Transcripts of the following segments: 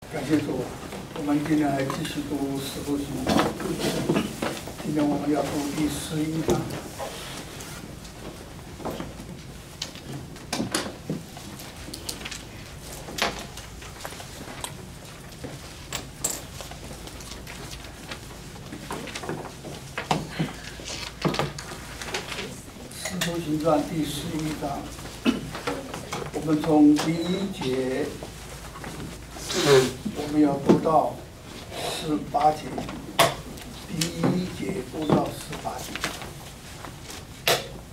感谢主，我们今天还继续读《使徒行传》，今天我们要读第11章。《使徒行传》第11章，我们从第1节。我们要读到18节，第1节读到18节。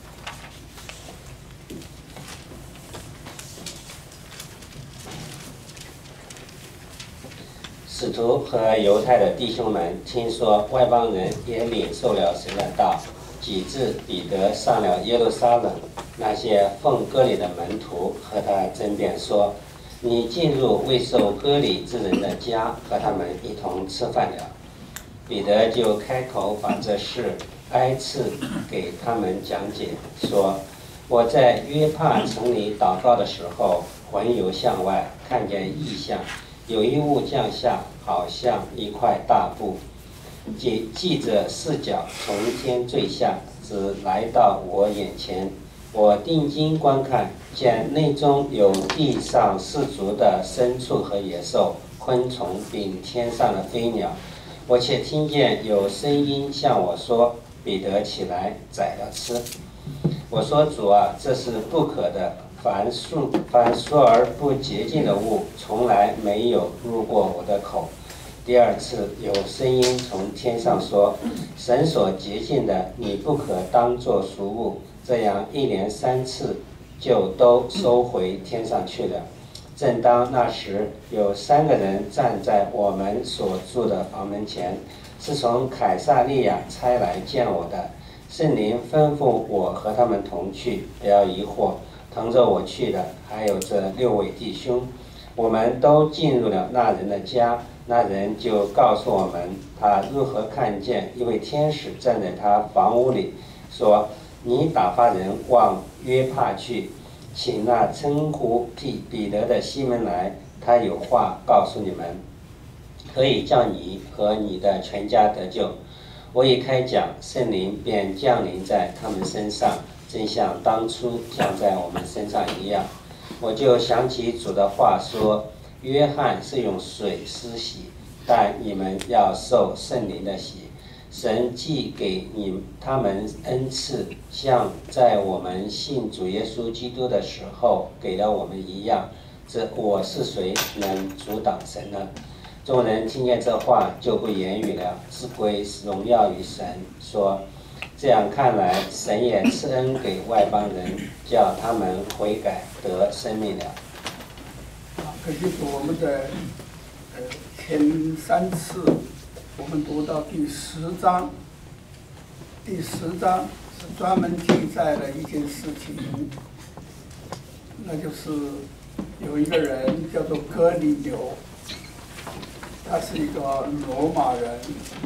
使徒和犹太的弟兄们听说外邦人也领受了神的道，几至彼得上了耶路撒冷，那些奉割礼的门徒和他争辩说：你进入未受割礼之人的家，和他们一同吃饭了。彼得就开口把这事挨次给他们讲解，说：我在约帕城里祷告的时候，魂游向外，看见异象，有一物降下，好像一块大布，系着4角，从天坠下，只来到我眼前。我定睛观看，见内中有地上四足的牲畜和野兽、昆虫，并天上的飞鸟。我且听见有声音向我说：彼得起来，宰了吃。我说：主啊，这是不可的。凡素而不洁净的物，从来没有入过我的口。第2次有声音从天上说：神所洁净的，你不可当作俗物。这样一连3次，就都收回天上去了。正当那时，有3个人站在我们所住的房门前，是从凯撒利亚差来见我的。圣灵吩咐我和他们同去，不要疑惑。同着我去的还有这6位弟兄。我们都进入了那人的家，那人就告诉我们，他如何看见一位天使站在他房屋里，说：你打发人往约帕去，请那称呼彼得的西门来，他有话告诉你们，可以叫你和你的全家得救。我一开讲，圣灵便降临在他们身上，正像当初降在我们身上一样。我就想起主的话说：约翰是用水施洗，但你们要受圣灵的洗。神既给他们恩赐，像在我们信主耶稣基督的时候给了我们一样，这我是谁能阻挡神呢？众人听见这话，就不言语了，只归荣耀于神，说：这样看来，神也赐恩给外邦人，叫他们悔改得生命了。 可惜我们的前3次，我们读到第10章。第10章是专门记载了一件事情，那就是有一个人叫做哥尼流，他是一个罗马人。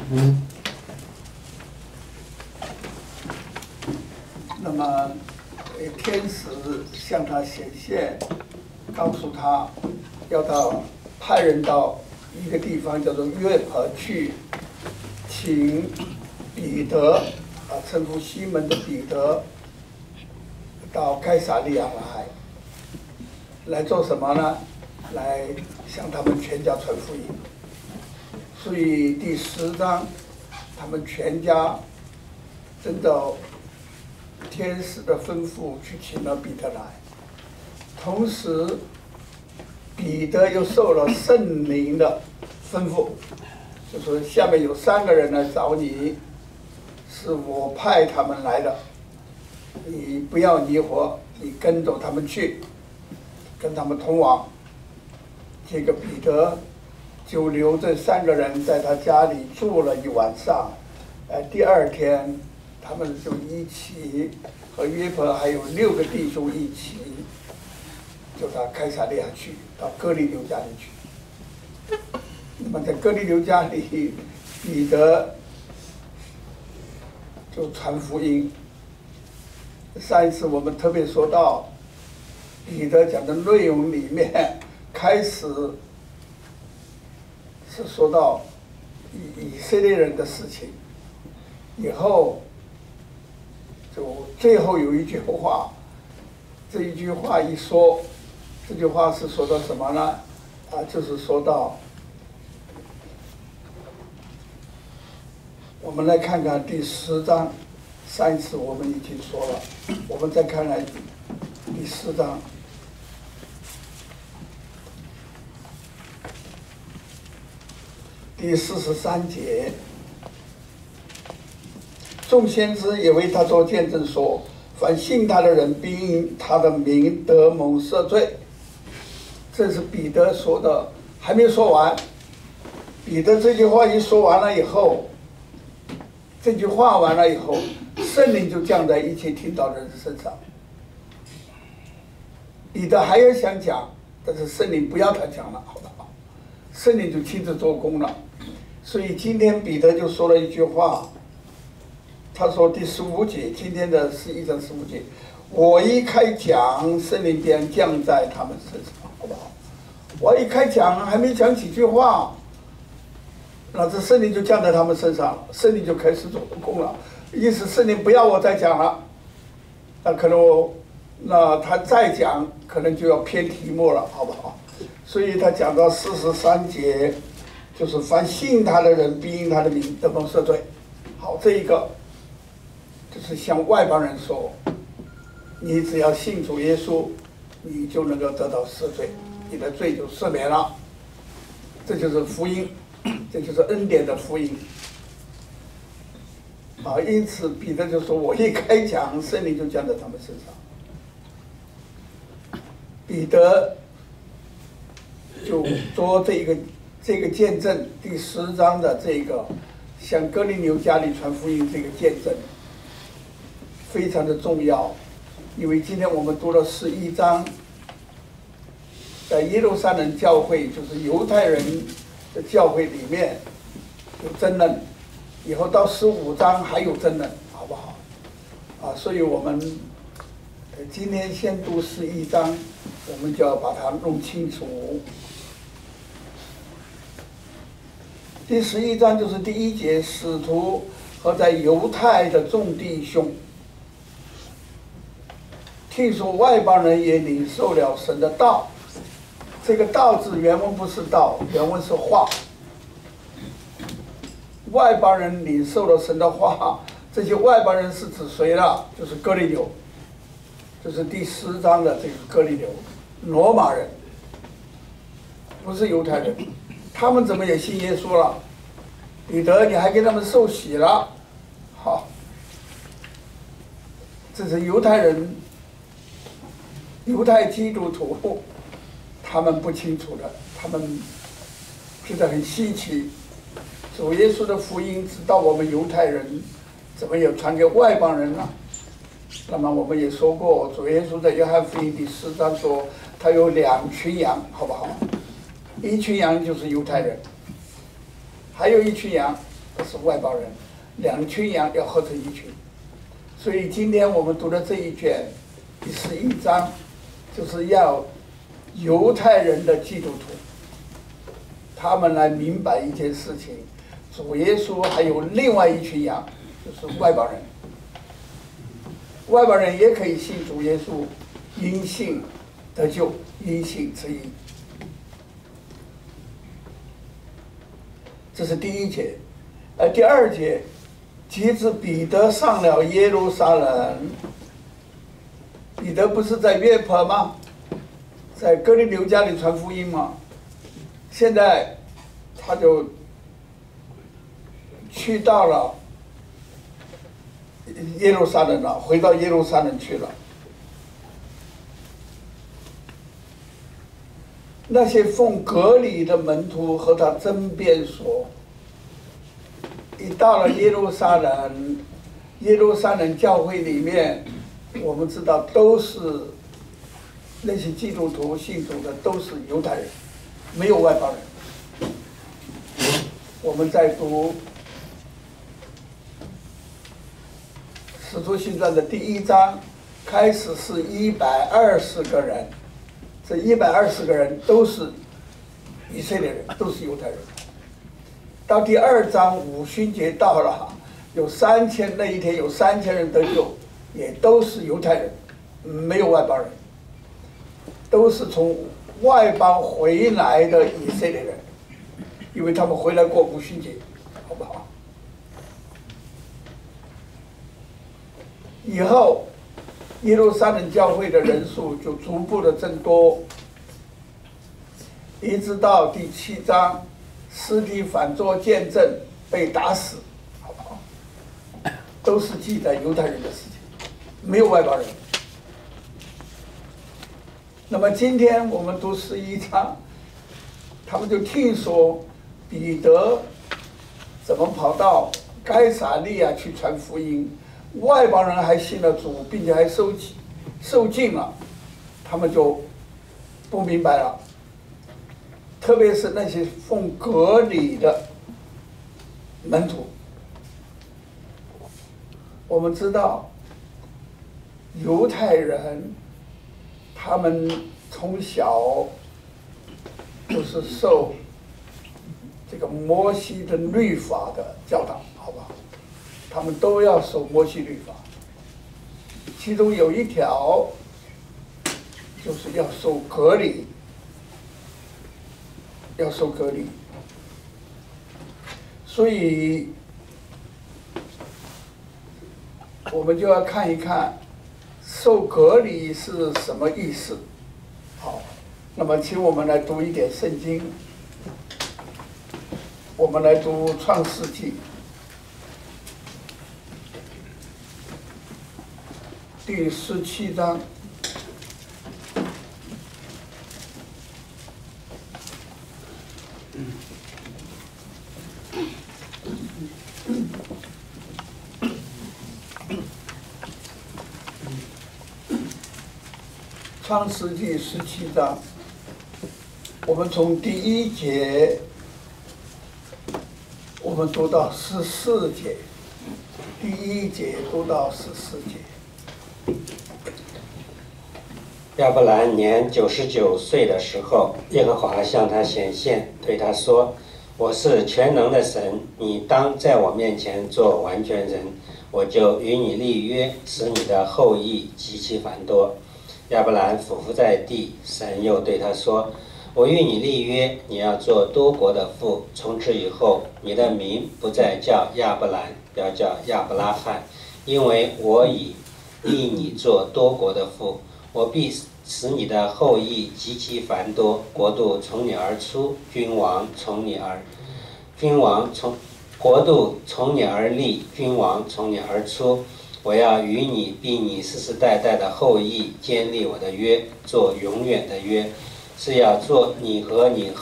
那么天使向他显现，告诉他要派人到一个地方叫做约帕去，请彼得称呼西门的彼得到该撒利亚来做什么呢？来向他们全家传福音。所以第10章，他们全家遵照天使的吩咐去请了彼得来，同时彼得又受了圣灵的吩咐，就说下面有3个人来找你，是我派他们来的，你不要疑惑，你跟着他们去，跟他们同往。这个彼得就留这3个人在他家里住了一晚上，第2天他们就一起和约帕还有6个弟兄一起，就到该撒利亚去，到哥尼流家里去。那么在哥尼流家里，彼得就传福音。上一次我们特别说到，彼得讲的内容里面，开始是说到以色列人的事情，以后就最后有一句话，这一句话一说，这句话是说到什么呢？就是说到，我们来看看第10章，上一次我们已经说了，我们再看看第4章。第43节，众先知也为他做见证说：凡信他的人，必因他的名得蒙赦罪。这是彼得说的，还没说完。彼得这句话一说完了以后，这句话完了以后，圣灵就降在一切听到的人身上。彼得还要想讲，但是圣灵不要他讲了，好不好？圣灵就亲自做工了。所以今天彼得就说了一句话，他说第15节，今天的11章15节，我一开讲，圣灵便降在他们身上，好不好？我一开讲还没讲几句话，那这圣灵就降在他们身上，圣灵就开始做工了。意思圣灵不要我再讲了，那可能那他再讲可能就要偏题目了，好不好？所以他讲到43节。就是凡信他的人，必因他的名得蒙赦罪。好，这一个就是向外邦人说，你只要信主耶稣，你就能够得到赦罪，你的罪就赦免了。这就是福音，这就是恩典的福音。因此彼得就说：“我一开讲，圣灵就降在他们身上。”彼得就做这个见证，第10章的这个向哥尼流家里传福音这个见证，非常的重要。因为今天我们读了11章，在耶路撒冷教会，就是犹太人的教会里面有争论，以后到15章还有争论，好不好？所以我们今天先读11章，我们就要把它弄清楚。第11章就是第1节，使徒和在犹太的众弟兄，听说外邦人也领受了神的道。这个道字原文不是道，原文是话。外邦人领受了神的话，这些外邦人是指谁呢？就是哥尼流，就是第10章的这个哥尼流，罗马人，不是犹太人。他们怎么也信耶稣了？彼得，你还给他们受洗了，好，这是犹太人、犹太基督徒，他们不清楚的，他们觉得很稀奇。主耶稣的福音直到我们犹太人，怎么也传给外邦人呢？那么我们也说过，主耶稣在约翰福音第4章说，他有2群羊，好不好？一群羊就是犹太人，还有一群羊是外邦人，2群羊要合成一群。所以今天我们读的这一卷第11章，就是要犹太人的基督徒，他们来明白一件事情：主耶稣还有另外一群羊，就是外邦人。外邦人也可以信主耶稣，因信得救，因信称义。这是第1节，第2节，及至彼得上了耶路撒冷，彼得不是在约帕吗？在哥尼流家里传福音吗？现在他就去到了耶路撒冷了，回到耶路撒冷去了。那些奉割礼的门徒和他争辩说，一到了耶路撒冷，耶路撒冷教会里面，我们知道都是那些基督徒信主的都是犹太人，没有外邦人。我们在读《使徒行传》的第1章，开始是120个人。这120个人都是以色列人，都是犹太人， 到第2章五旬节到了，有3000，那一天有3000人得救，也都是犹太人，没有外邦人，都是从外邦回来的以色列人，因为他们回来过五旬节，好不好？以后耶路撒冷教会的人数就逐步的增多，一直到第7章，司提反做见证被打死，好不好？都是记载犹太人的事情，没有外邦人。那么今天我们读11章，他们就听说彼得怎么跑到该撒利亚去传福音，外邦人还信了主，并且还受浸了，他们就不明白了。特别是那些奉割礼的门徒，我们知道犹太人他们从小就是受这个摩西的律法的教导，好吧？他们都要守摩西律法，其中有一条就是要守割礼，要受割礼。所以我们就要看一看受割礼是什么意思。好，那么请我们来读一点圣经，我们来读创世纪第17章。创世纪17章，我们从第1节，我们读到14节，第1节读到14节。 亚伯兰年99岁的时候，耶和华向他显现，对他说：“我是全能的神，你当在我面前做完全人，我就与你立约，使你的后裔极其繁多。”亚伯兰俯伏在地，神又对他说：“我与你立约，你要做多国的父。从此以后，你的名不再叫亚伯兰，要叫亚伯拉罕，因为我已立你做多国的父。我必使你的后裔极其繁多，国度从你而出，国度从你而立，君王从你而出。我要与你并你世世代代的后裔建立我的约，做永远的约，是要做你和你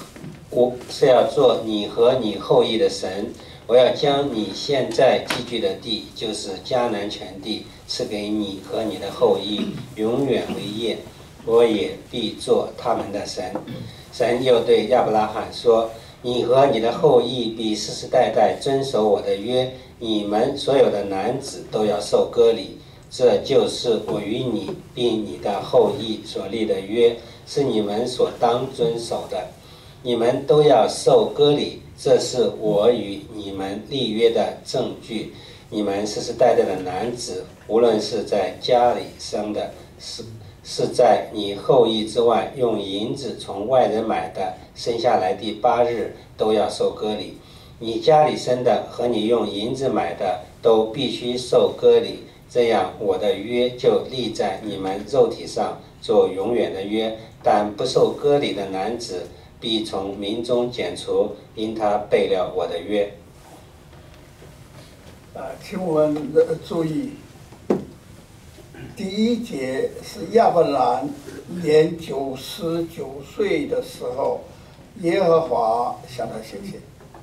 后裔的神。我要将你现在寄居的地，就是迦南全地，赐给你和你的后裔，永远为业。我也必做他们的神。”神又对亚伯拉罕说：“你和你的后裔必世世代代遵守我的约，你们所有的男子都要受割礼，这就是我与你并你的后裔所立的约，是你们所当遵守的。你们都要受割礼，这是我与你们立约的证据。你们世世代代的男子，无论是在家里生的，是在你后裔之外用银子从外人买的，生下来第8日都要受割礼。你家里生的和你用银子买的都必须受割礼，这样我的约就立在你们肉体上，做永远的约。但不受割礼的男子必从民中剪除，因他背了我的约。” 请我们注意，第1节是亚伯兰年99岁的时候，耶和华向他显现。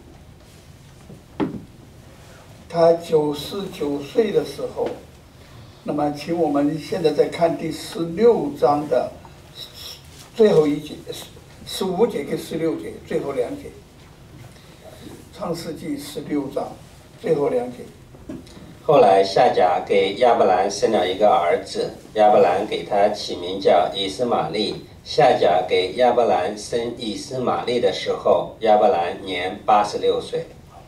他99岁的时候，那么请我们现在再看第16章的最后1节，15节跟16节，最后2节。创世纪16章最后2节。 后来夏甲给亚伯兰生了一个儿子，亚伯兰给他起名叫以斯玛利。夏甲给亚伯兰生以斯玛利的时候，亚伯兰年86岁。好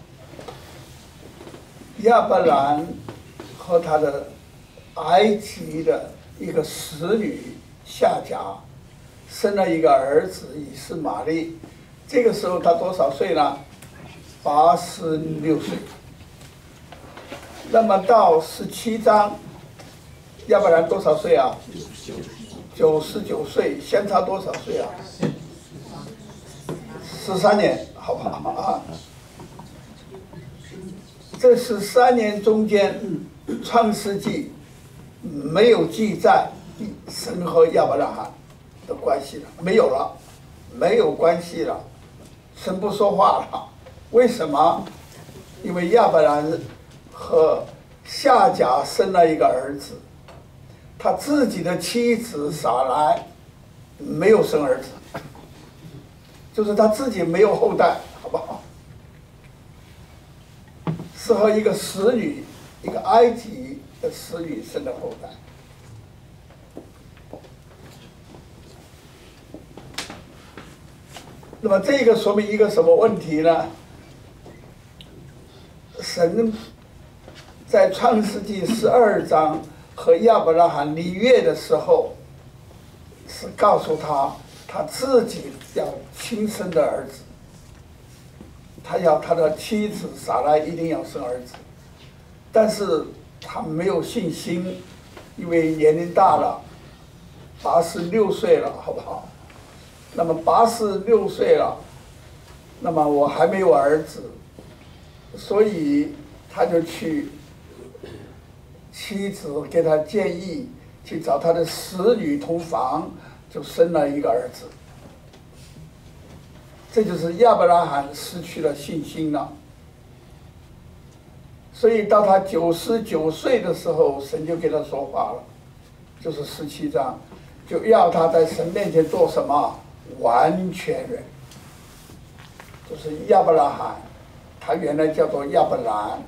亚伯兰和他的埃及的一个使女夏甲生了一个儿子以斯玛利。这个时候他多少岁呢？86岁。那么到17章，亚伯兰多少岁啊？99岁，相差多少岁啊？13年，好不好啊？这13年中间，创世纪没有记载神和亚伯拉罕的关系了，没有了，没有关系了，神不说话了。为什么？因为亚伯兰和夏甲生了一个儿子，他自己的妻子撒来没有生儿子，就是他自己没有后代，好不好？是和一个使女，一个埃及的使女生的后代。那么这个说明一个什么问题呢？神在创世纪12章和亚伯拉罕立约的时候，是告诉他自己要亲生的儿子，他要他的妻子撒拉一定要生儿子，但是他没有信心，因为年龄大了，86岁了，好不好？那么86岁了，那么我还没有儿子，所以他就去，妻子给他建议去找他的使女同房，就生了一个儿子。这就是亚伯拉罕失去了信心了。所以到他99岁的时候，神就给他说话了，就是17章，就要他在神面前做什么？完全人。就是亚伯拉罕，他原来叫做亚伯兰，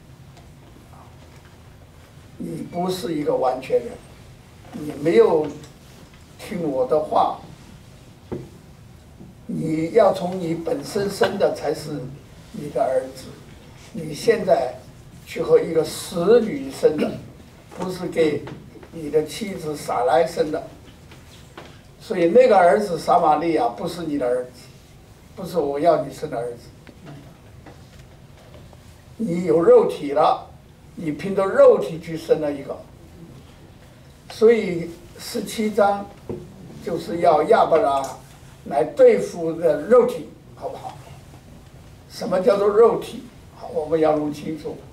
你不是一个完全人，你没有听我的话，你要从你本身生的才是你的儿子，你现在去和一个使女生的，不是给你的妻子撒来生的，所以那个儿子撒玛利亚不是你的儿子，不是我要你生的儿子。你有肉体了，你凭着肉体去生了一个，所以17章就是要亚伯拉来对付的肉体，好不好？什么叫做肉体？好，我们要弄清楚。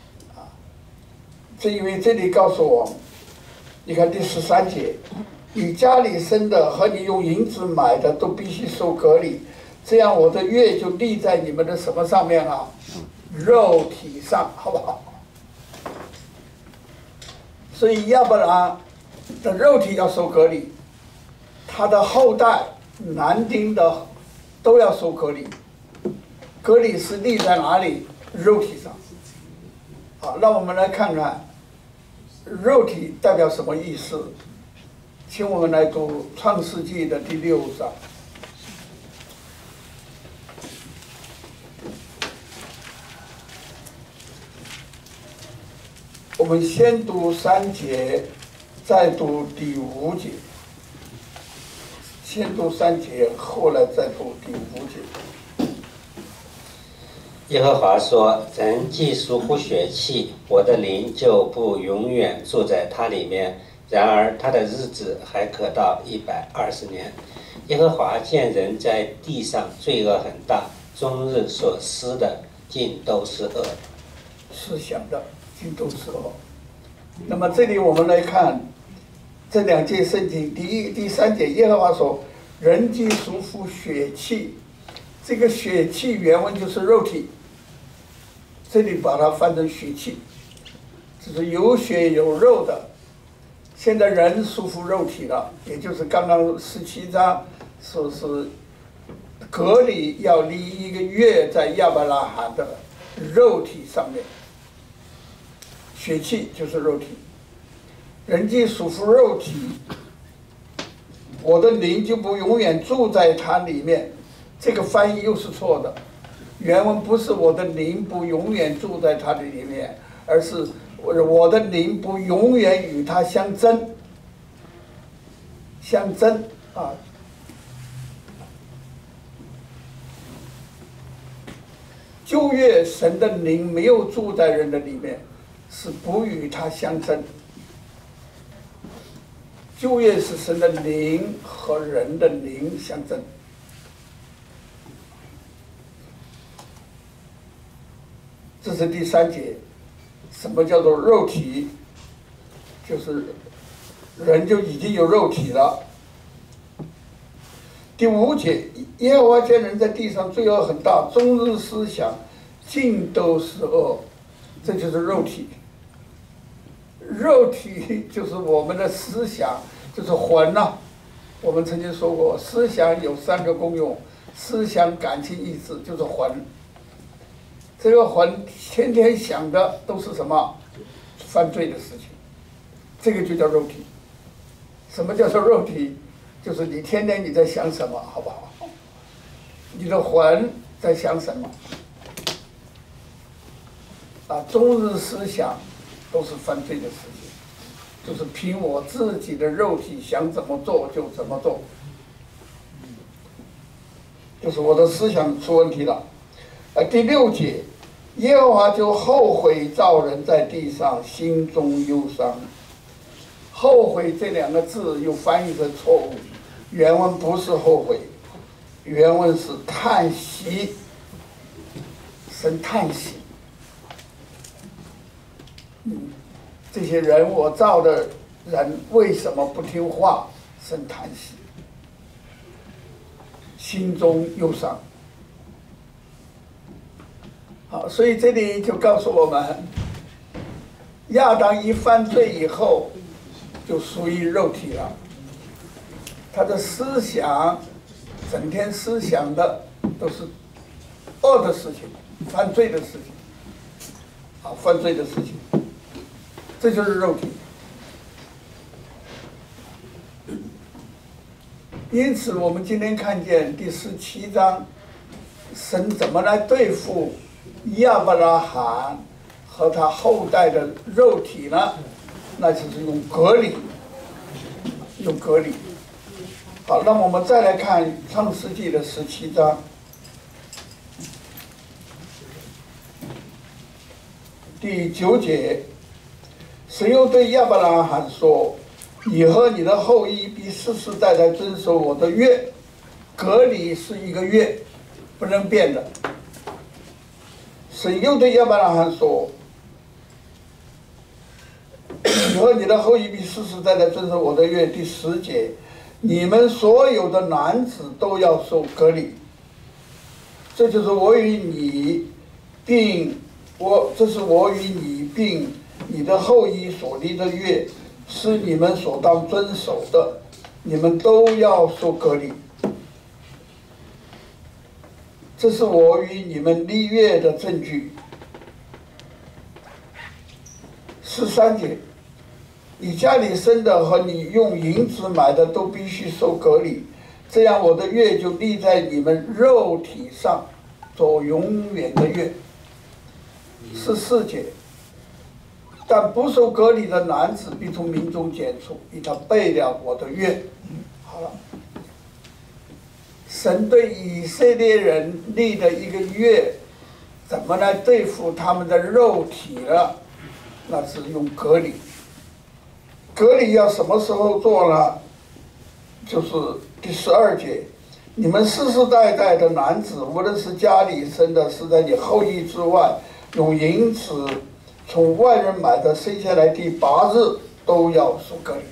这因为这里告诉我，你看第13节，你家里生的和你用银子买的都必须受割礼，这样我的约就立在你们的什么上面啊？肉体上，好不好？所以亚伯拉的肉体要受割礼，他的后代男丁的都要受割礼。割礼是立在哪里？肉体上。好，让我们来看看肉体代表什么意思。请我们来读创世纪的第6章。我们先读3节，再读第5节。先读3节，后来再读第5节。 耶和华说：“人既属乎血气，我的灵就不永远住在他里面。然而他的日子还可到120年。耶和华见人在地上罪恶很大，终日所思的尽都是恶， 思想的尽都是恶。”那么这里我们来看这2节圣经，第3节，耶和华说：“人既属乎血气。”这个血气原文就是肉体，这里把它翻成血气，就是有血有肉的。现在人属乎肉体了，也就是刚刚17章说是割礼要立1个月在亚伯拉罕的肉体上面。血气就是肉体，人既属乎肉体，我的灵就不永远住在它里面。这个翻译又是错的， 原文不是我的灵不永远住在他的里面，而是我的灵不永远与他相争。相争啊！旧约神的灵没有住在人的里面，是不与他相争。旧约是神的灵和人的灵相争。这是第3节，什么叫做肉体？就是人就已经有肉体了。第5节，耶和华见人在地上罪恶很大，终日思想尽都是恶，这就是肉体。肉体就是我们的思想，就是魂呐。我们曾经说过，思想有3个功用：思想、感情、意志，就是魂。这个魂天天想的都是什么？犯罪的事情，这个就叫肉体。什么叫做肉体？就是你天天你在想什么，好不好？你的魂在想什么？啊，终日思想都是犯罪的事情，就是凭我自己的肉体想怎么做就怎么做，就是我的思想出问题了。第6节，耶和华就后悔造人在地上，心中忧伤。后悔这2个字又翻译成错误，原文不是后悔，原文是叹息，神叹息。这些人我造的人为什么不听话？神叹息，心中忧伤。好，所以这里就告诉我们，亚当一犯罪以后，就属于肉体了。他的思想，整天思想的都是恶的事情，犯罪的事情，啊，犯罪的事情，这就是肉体。因此，我们今天看见第17章，神怎么来对付亚伯拉罕和他后代的肉体呢？那就是用隔离，用隔离。好，那么我们再来看创世纪的17章，第9节，神又对亚伯拉罕说：“你和你的后裔必世世代代遵守我的约。”隔离是1个月，不能变的。神又对亚伯拉罕说：“你和你的后裔必世世代代遵守我的约。”第10节，你们所有的男子都要受隔离。这就是我与你，这是我与你并你的后裔所立的约，是你们所当遵守的，你们都要受隔离。这是我与你们立约的证据。13节，你家里生的和你用银子买的都必须受隔离，这样我的约就立在你们肉体上，做永远的约。14节，但不受隔离的男子必从民中剪除，以他背了我的约。好了，神对以色列人立的一个约，怎么来对付他们的肉体呢？那是用隔离。隔离要什么时候做呢？就是第12节，你们世世代代的男子，无论是家里生的，是在你后裔之外，用银子从外人买的，生下来第8日都要受隔离。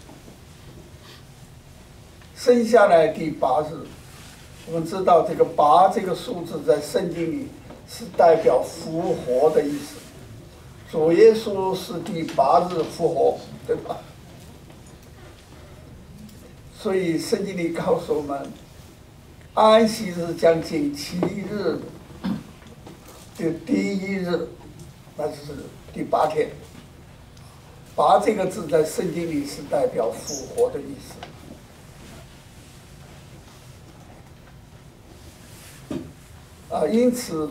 生下来第8日，我们知道这个8这个数字在圣经里是代表复活的意思。主耶稣是第8日复活，对吧？所以圣经里告诉我们，安息日将近7日，就第1日，那就是第8天。8这个字在圣经里是代表复活的意思。 因此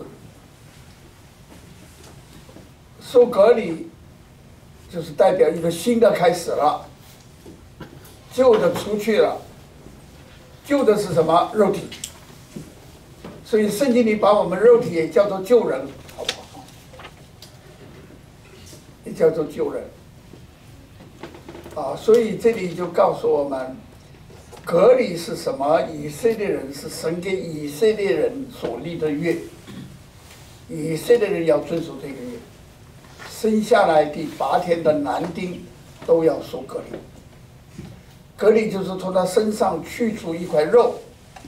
受隔离就是代表一个新的开始了，旧的出去了，旧的是什么？肉体。所以圣经里把我们肉体也叫做旧人，好不好？也叫做旧人。所以这里就告诉我们，隔离是什么？以色列人是神给以色列人所立的约，以色列人要遵守这个约。生下来第8天的男丁都要受隔离。隔离就是从他身上去除一块肉。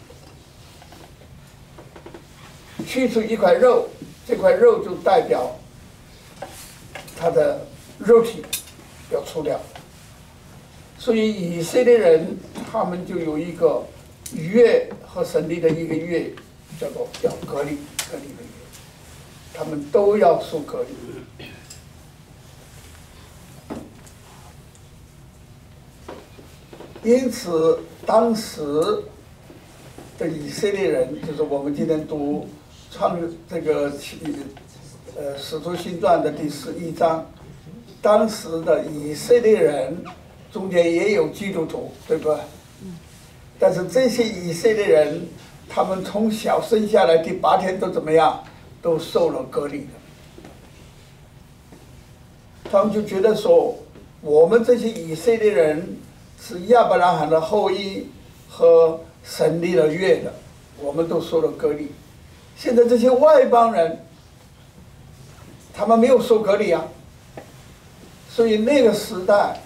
去除一块肉，这块肉就代表他的肉体要除掉。所以以色列人他们就有一个约和神立的一个约，叫做要隔离的约，他们都要受隔离。因此，当时的以色列人，就是我们今天读这个使徒行传的第11章，当时的以色列人中间也有基督徒，对吧？但是这些以色列人，他们从小生下来第8天都怎么样？都受了隔离的。他们就觉得说，我们这些以色列人是亚伯拉罕的后裔和神立了约的，我们都受了隔离。现在这些外邦人，他们没有受隔离啊，所以那个时代，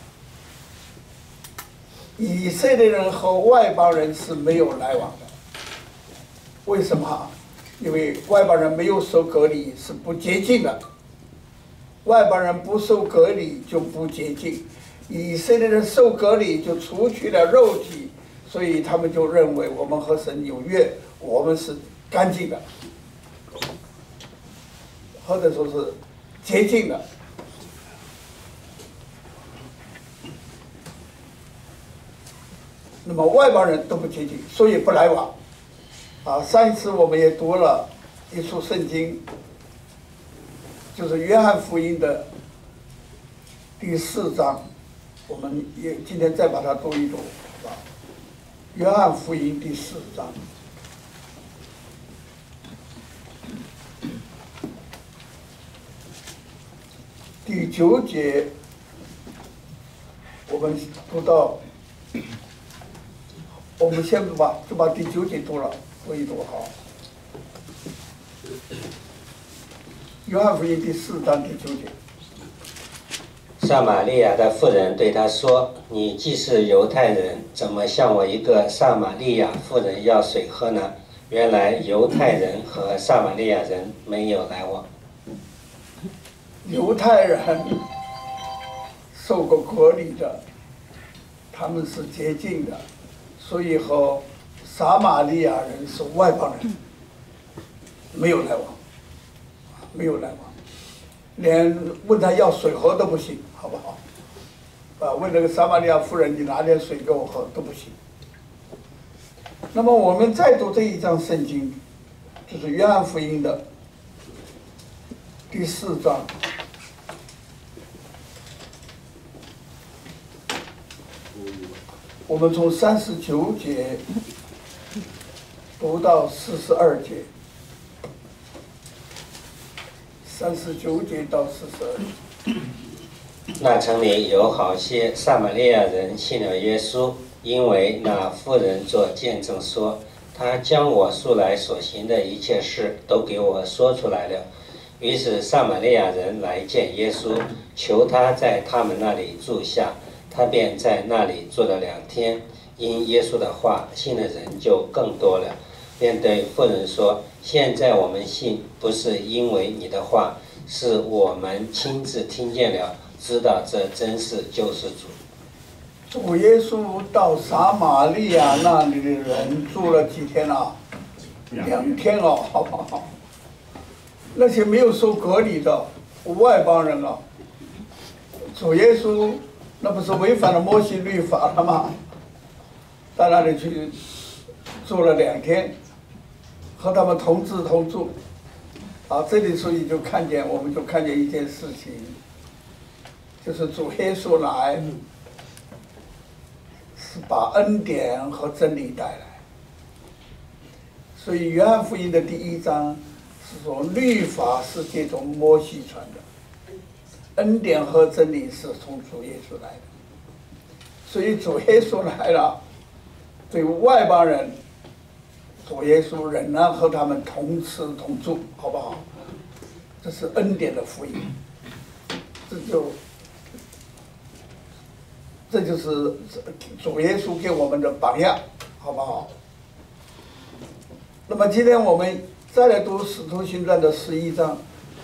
以色列人和外邦人是没有来往的。为什么？因为外邦人没有受隔离是不洁净的，外邦人不受隔离就不洁净，以色列人受隔离就除去了肉体，所以他们就认为我们和神有约，我们是干净的，或者说是洁净的。那么外邦人都不洁净，所以不来往。上一次我们也读了一处圣经，就是约翰福音的第4章，我们也今天再把它读一读，约翰福音第4章。第9节，我们读到，我们先就把第9节读一读好。约翰福音第4章第9节。 撒玛利亚的妇人对他说：“你既是犹太人，怎么向我一个撒玛利亚妇人要水喝呢？”原来犹太人和撒玛利亚人没有来往。 犹太人受过隔离的，他们是洁净的，所以和撒玛利亚人是外邦人，没有来往，没有来往，连问他要水喝都不行，好不好？问那个撒玛利亚妇人，你拿点水给我喝都不行。那么我们再读这一章圣经，就是约翰福音的第4章。我们从39节读到42节，39节到42节。 那城里有好些撒玛利亚人信了耶稣，因为那妇人做见证说，他将我素来所行的一切事都给我说出来了。于是撒玛利亚人来见耶稣，求他在他们那里住下。他便在那里住了2天，因耶稣的话，信的人就更多了。便对妇人说：“现在我们信，不是因为你的话，是我们亲自听见了，知道这真是救世主。” 主耶稣到撒玛利亚那里的人住了几天啊？2天哦，好不好？那些没有受隔离的外邦人啊，主耶稣那不是违反了摩西律法了吗？到那里去住了2天， 和他们同吃同住。啊，这里所以我们就看见一件事情，就是主耶稣来是把恩典和真理带来。所以约翰福音的第1章是说，律法是借从摩西传的，恩典和真理是从主耶稣来的。所以主耶稣来了，对外邦人，主耶稣仍然和他们同吃同住，好不好？这是恩典的福音，这就是主耶稣给我们的榜样，好不好？那么今天我们再来读《使徒行传》的11章。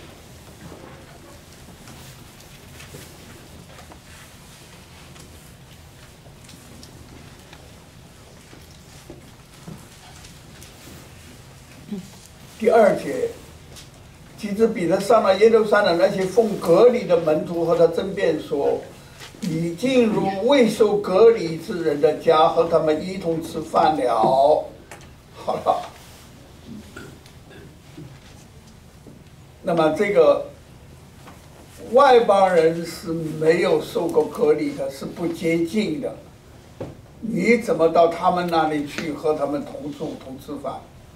第2节，及至彼得上了耶路撒冷，那些奉割礼的门徒和他争辩说，已进入未受割礼之人的家，和他们一同吃饭了。好了，那么这个外邦人是没有受过割礼的，是不洁净的，你怎么到他们那里去和他们同住同吃饭？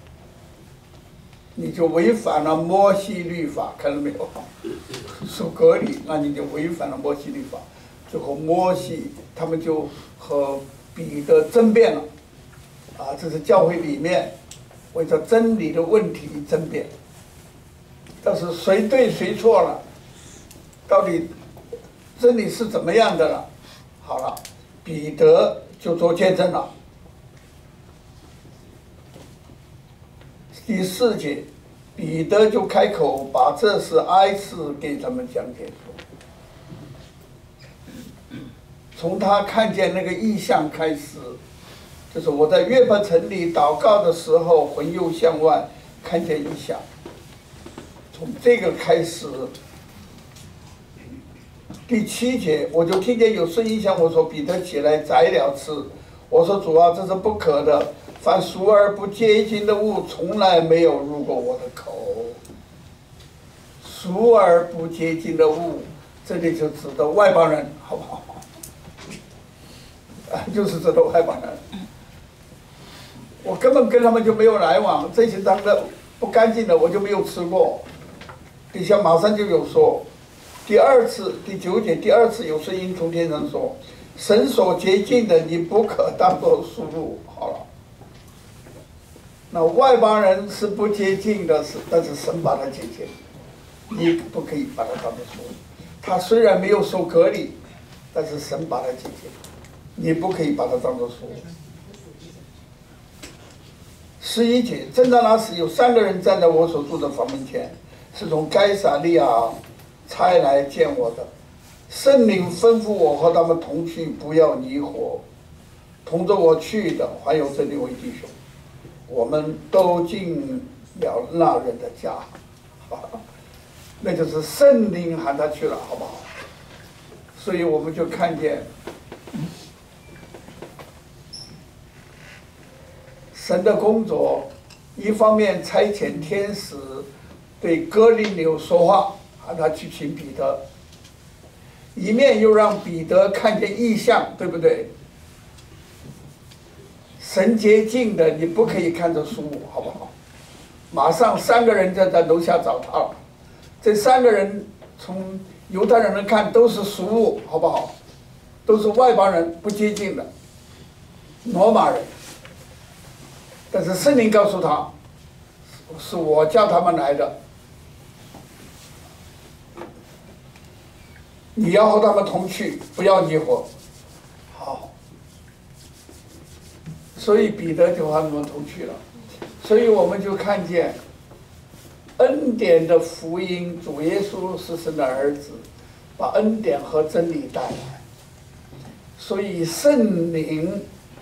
你就违反了摩西律法，看到没有？受割礼，那你就违反了摩西律法。最后他们就和彼得争辩了，啊，这是教会里面为着真理的问题争辩。但是谁对谁错了？到底真理是怎么样的了？好了，彼得就做见证了。第4节，彼得就开口，把这事挨次给他们讲解说。从他看见那个异象开始，就是我在约帕城里祷告的时候，魂游向外，看见异象。从这个开始，第7节，我就听见有声音向我说：“彼得起来宰了吃。”我说：“主啊，这是不可的。凡熟而不洁净的物，从来没有入过我的口。熟而不洁净的物，这里就指的外邦人，好不好？就是指的外邦人。我根本跟他们就没有来往，这些当的不干净的我就没有吃过。底下马上就有说，第9节，第2次有声音从天上说：“神所洁净的，你不可当作俗物。”好了。那外邦人是不洁净的，但是神把他洁净，你不可以把他当作俗物。他虽然没有受割礼，但是神把他洁净，你不可以把他当作俗物。11节，正当那时，有3个人站在我所住的房门前，是从该撒利亚差来见我的。圣灵吩咐我和他们同去，不要疑惑。同着我去的还有这6位弟兄。我们都进了那人的家，那就是圣灵喊他去了，好不好？所以我们就看见神的工作，一方面差遣天使对哥尼流说话，喊他去请彼得；一面又让彼得看见异象，对不对？神洁净的，你不可以看着俗物，好不好？马上3个人就在楼下找他了。这3个人从犹太人来看都是俗物，好不好？都是外邦人，不洁净的罗马人。但是圣灵告诉他，是我叫他们来的，你要和他们同去，不要疑惑。好。所以彼得就和他们同去了，所以我们就看见恩典的福音，主耶稣是神的儿子，把恩典和真理带来，所以圣灵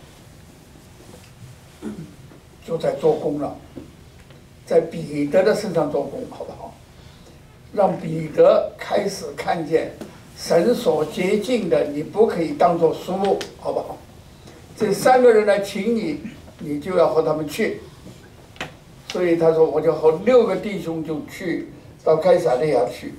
就在做工了，在彼得的身上做工，好不好？让彼得开始看见神所洁净的，你不可以当作俗物，好不好？这3个人来请你，你就要和他们去。 所以他说我就和6个弟兄就去到该撒利亚去，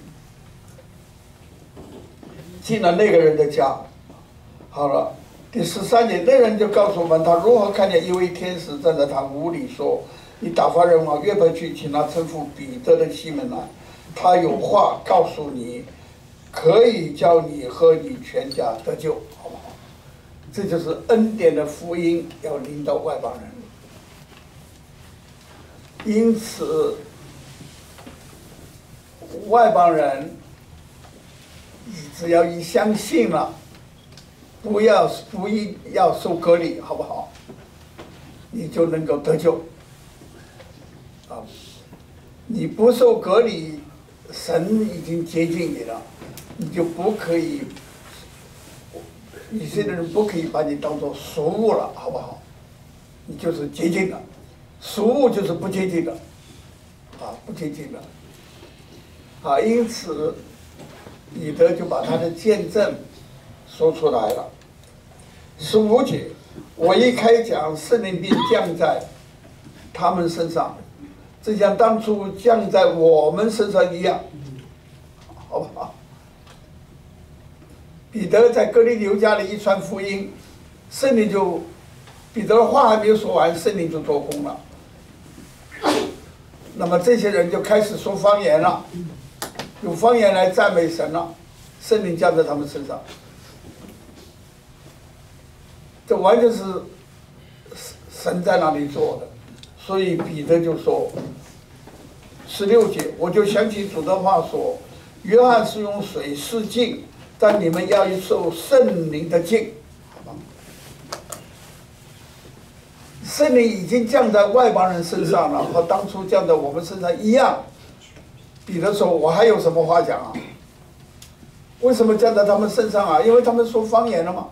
进了那个人的家。好了，第13节，那人就告诉我们，他如何看见一位天使站在他屋里说：“你打发人往约伯去，请那称呼彼得的西门来，他有话告诉你，可以叫你和你全家得救，好不好？”这就是恩典的福音要临到外邦人。因此，外邦人只要一相信了，不一要受割礼，好不好？你就能够得救。啊，你不受割礼，神已经接近你了，你就不可以，以色列人不可以把你当作俗物了，好不好？你就是接近了，俗物就是不接近的，不接近的。因此，彼得就把他的见证说出来了。15节，我一开讲，圣灵必降在他们身上，这像当初降在我们身上一样，好不好？彼得在哥林流家里一传福音，圣灵就，彼得的话还没有说完，圣灵就做工了。那么这些人就开始说方言了，用方言来赞美神了，圣灵降在他们身上。这完全是神在那里做的，所以彼得就说，16节，我就想起主的话说，约翰是用水施浸，但你们要受圣灵的浸。圣灵已经降在外邦人身上了，和当初降在我们身上一样。彼得说：“我还有什么话讲啊？为什么降在他们身上啊？因为他们说方言了嘛。”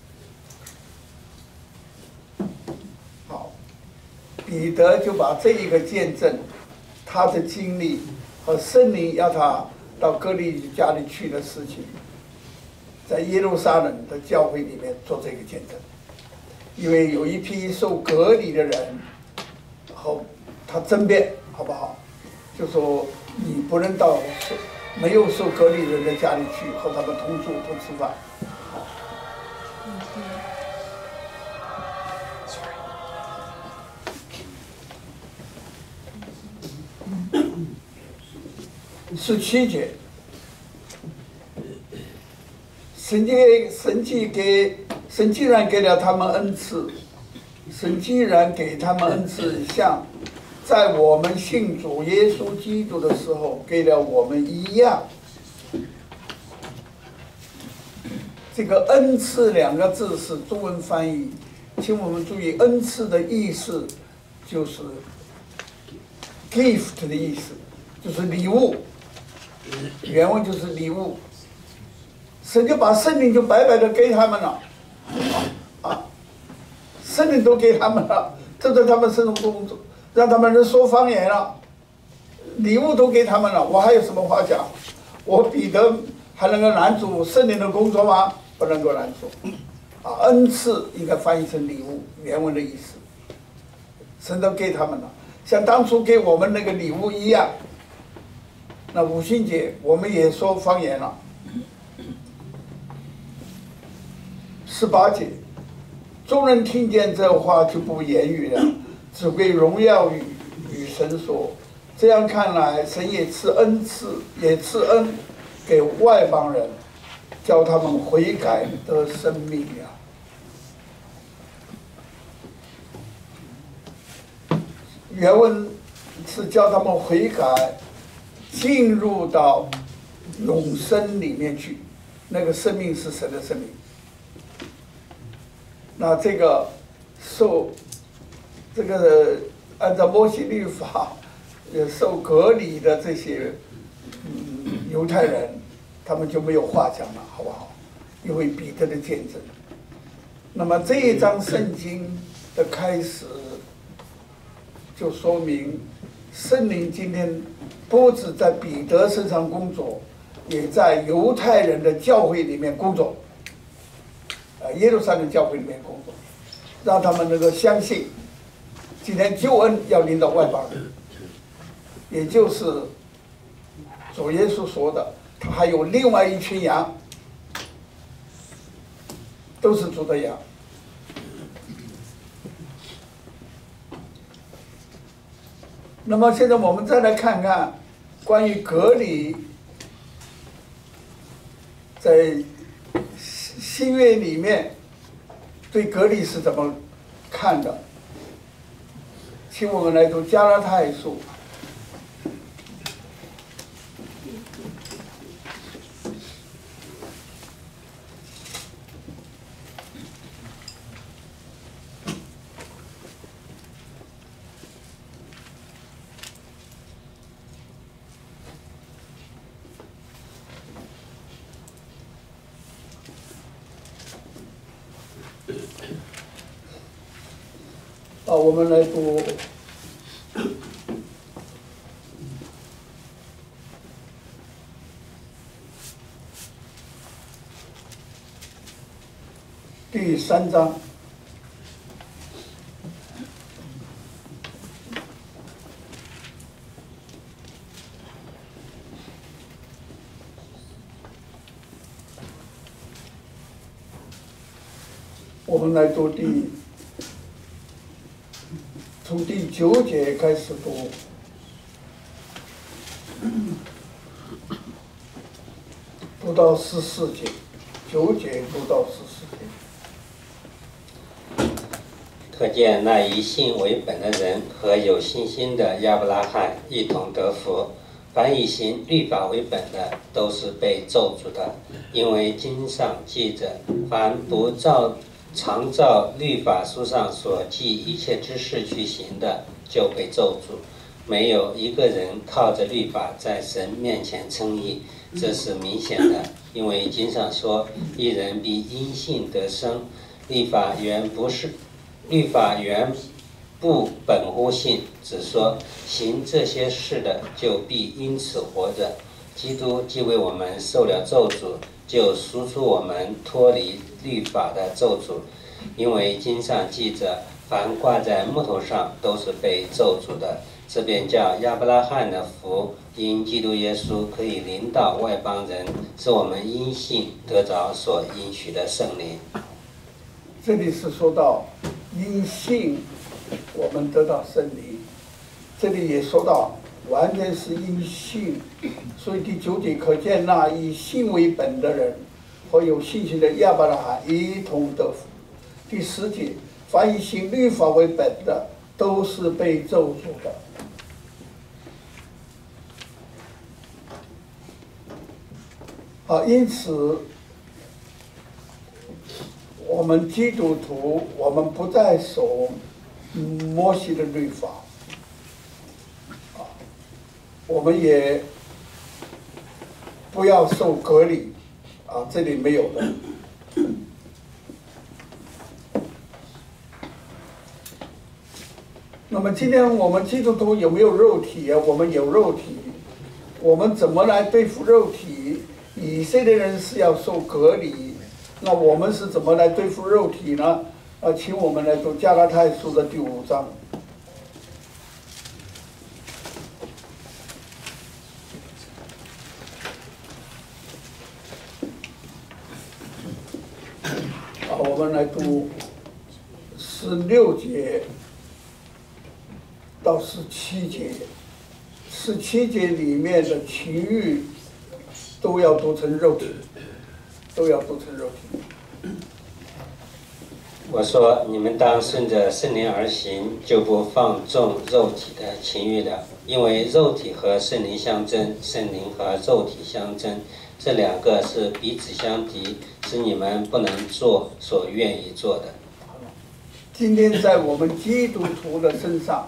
好，彼得就把这一个见证，他的经历和圣灵要他到哥林多家里去的事情，在耶路撒冷的教会里面做这个见证。因为有一批受隔离的人，和他争辩，好不好？就说你不能到没有受隔离人的家里去和他们同住同吃饭。17节，神既然给了他们恩赐，神既然给他们恩赐，像在我们信主耶稣基督的时候给了我们一样。这个恩赐2个字是中文翻译，请我们注意，恩赐的意思就是 gift 的意思，就是礼物，原文就是礼物。神就把圣灵就白白的给他们了。圣灵都给他们了，这在他们身上工作，让他们能说方言了，礼物都给他们了，我还有什么话讲？我彼得还能够拦阻圣灵的工作吗？不能够拦阻。恩赐应该翻译成礼物，原文的意思。神都给他们了，像当初给我们那个礼物一样。那五旬节我们也说方言了。18节，众人听见这话就不言语了，只归荣耀与神说。这样看来，神也赐恩给外邦人，叫他们悔改得生命呀。原文是叫他们悔改，进入到永生里面去，那个生命是神的生命。那这个按照摩西律法，受隔离的这些犹太人，他们就没有话讲了，好不好？因为彼得的见证。那么这一章圣经的开始，就说明圣灵今天不止在彼得身上工作，也在犹太人的教会里面工作。耶路撒冷教会里面工作，让他们能够相信， 今天救恩要临到外邦人，也就是主耶稣说的，他还有另外一群羊，都是主的羊。那么现在我们再来看看关于隔离，在新约里面对隔离是怎么看的？请我们来读加拉太书。我们来读第3章。我们来读从第9节开始读，读到14节，9节读到14节。 可见那以信为本的人和有信心的亚伯拉罕一同得福。凡以行律法为本的，都是被咒诅的，因为经上记着：凡不常照律法书上所记一切之事去行的，就被咒诅。没有一个人靠着律法在神面前称义，这是明显的，因为经上说：一人必因信得生。律法原不本乎信，只说行这些事的就必因此活着。基督既为我们受了咒诅，就赎出我们脱离律法的咒诅，因为经上记着：凡挂在木头上都是被咒诅的。这便叫亚伯拉罕的福，因基督耶稣可以临到外邦人，使我们因信得着所应许的圣灵。 这里是说到因信我们得到圣灵，这里也说到完全是因信，所以第9节可见那以信为本的人和有信心的亚伯拉罕一同得福。第10节，凡以行律法为本的，都是被咒诅的。好，因此我们基督徒，我们不再守摩西的律法，我们也不要受隔离，这里没有的。那么今天我们基督徒有没有肉体啊？我们有肉体，我们怎么来对付肉体？以色列人是要受隔离，那我们是怎么来对付肉体呢？请我们来读加拉太书的第5章。我们来读16节到17节，17节里面的情欲都要读成肉体，都要读成肉体。 我说：你们当顺着圣灵而行，就不放纵肉体的情欲了。因为肉体和圣灵相争，圣灵和肉体相争，这2个是彼此相敌，使你们不能做所愿意做的。 今天在我们基督徒的身上，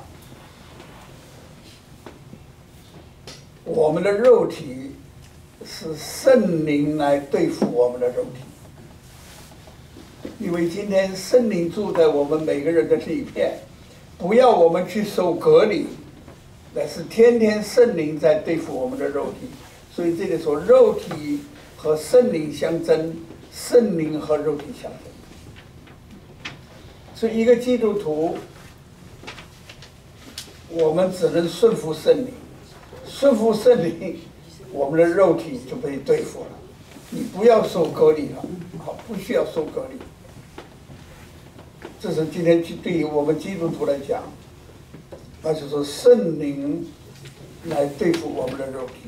我们的肉体是圣灵来对付我们的肉体。因为今天圣灵住在我们每个人的里面，不要我们去受隔离，乃是天天圣灵在对付我们的肉体。所以这里说肉体和圣灵相争，圣灵和肉体相争。所以一个基督徒我们只能顺服圣灵，顺服圣灵，我们的肉体就被对付了。你不要受割礼了，好，不需要受割礼。这是今天对于我们基督徒来讲，那就是圣灵来对付我们的肉体。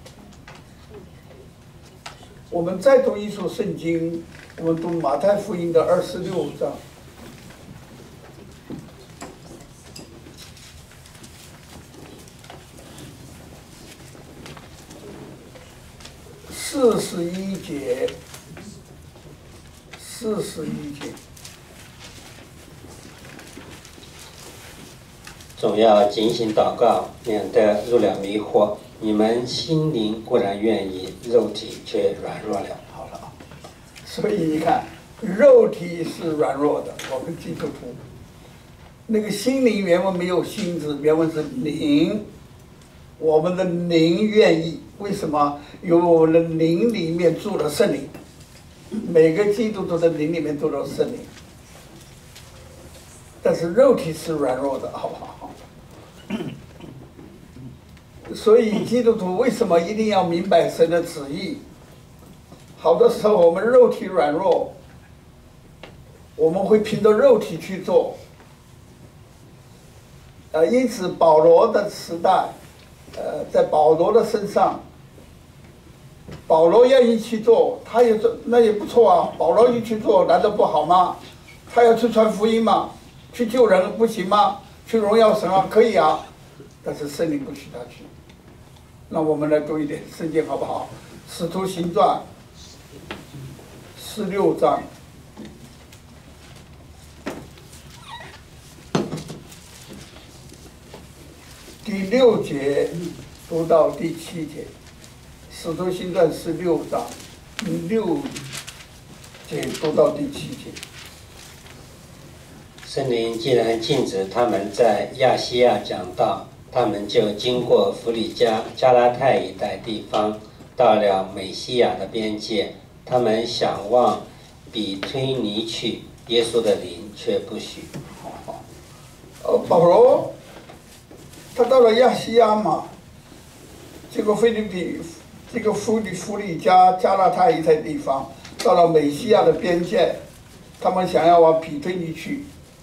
我们再读一处圣经，我们读马太福音的26章。41节，41节。 总要警醒祷告，免得入了迷惑。你们心灵固然愿意，肉体却软弱了。 好了，所以你看，肉体是软弱的，我们基督徒。那个心灵原文没有心字，原文是灵。我们的灵愿意，为什么？因为我们的灵里面住了圣灵，每个基督徒的灵里面住了圣灵。但是肉体是软弱的，好不好？所以基督徒为什么一定要明白神的旨意？好多时候我们肉体软弱，我们会凭着肉体去做。因此保罗的时代，在保罗的身上，保罗愿意去做，他也做，那也不错啊。保罗一去做，难道不好吗？他要去传福音嘛，去救人不行吗？去荣耀神啊，可以啊。但是圣灵不许他去。那我们来读一点圣经好不好？使徒行传16章。第6节读到第7节，使徒行传16章6节读到第7节。 圣灵既然禁止他们在亚细亚讲道，他们就经过弗里加、加拉太一带地方，到了美西亚的边界。他们想往比推尼去，耶稣的灵却不许。 保罗他到了亚细亚嘛，这个菲律宾，这个弗里加、加拉太一带地方，到了美西亚的边界，他们想要往比推尼去。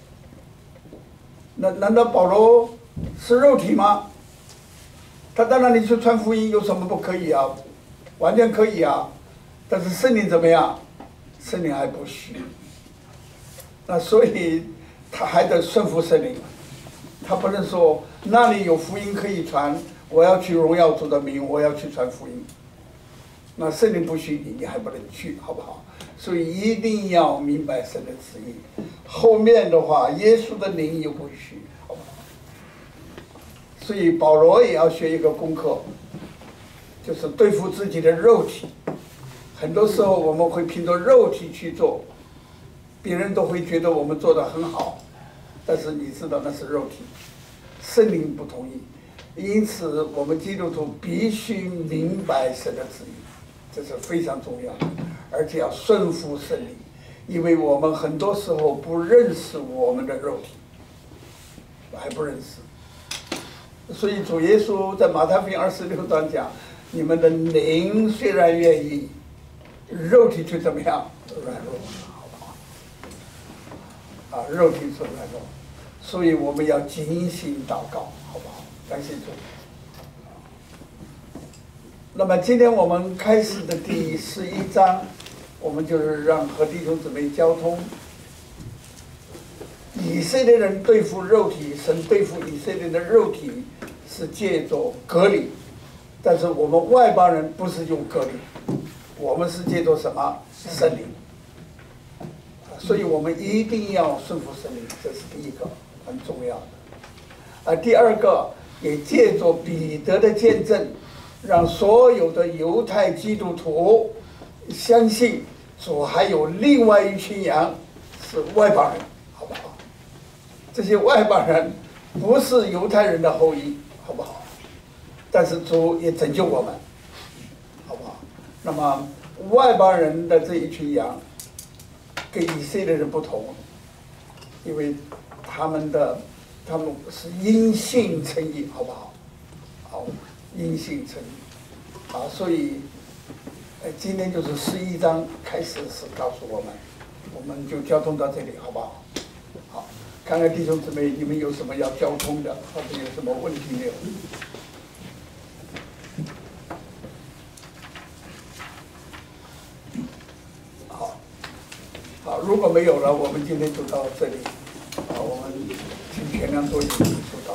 难道保罗是肉体吗？他到那里去传福音有什么不可以啊？完全可以啊。但是圣灵怎么样？圣灵还不许。那所以他还得顺服圣灵，他不能说那里有福音可以传，我要去荣耀主的名，我要去传福音。那圣灵不许你，你还不能去，好不好？所以一定要明白神的旨意。后面的话，耶稣的灵又不许，好不好？所以保罗也要学一个功课，就是对付自己的肉体。很多时候我们会凭着肉体去做，别人都会觉得我们做得很好，但是你知道那是肉体，圣灵不同意。因此我们基督徒必须明白神的旨意，这是非常重要的，而且要顺服圣灵，因为我们很多时候不认识我们的肉体，还不认识。所以主耶稣在马太福音26章讲，你们的灵虽然愿意，肉体却怎么样？软弱，好不好？啊，肉体是软弱，所以我们要警醒祷告，好不好？感谢主。那么今天我们开始的第11章，我们就是让和弟兄姊妹交通。以色列人对付肉体，神对付以色列的肉体是借着割礼，但是我们外邦人不是用割礼，我们是借着什么？圣灵。所以我们一定要顺服圣灵，这是第一个很重要的。第二个，也借着彼得的见证，让所有的犹太基督徒相信主还有另外一群羊是外邦人，好不好？这些外邦人不是犹太人的后裔，好不好？但是主也拯救我们，好不好？那么外邦人的这一群羊跟以色列人不同，因为他们的他们是因信称义，好不好？好，因信称义。啊，所以，今天就是11章开始是告诉我们就交通到这里，好不好？好，看看弟兄姊妹，你们有什么要交通的，或者有什么问题没有？好，如果没有了，我们今天就到这里。我们请全量多一点说到。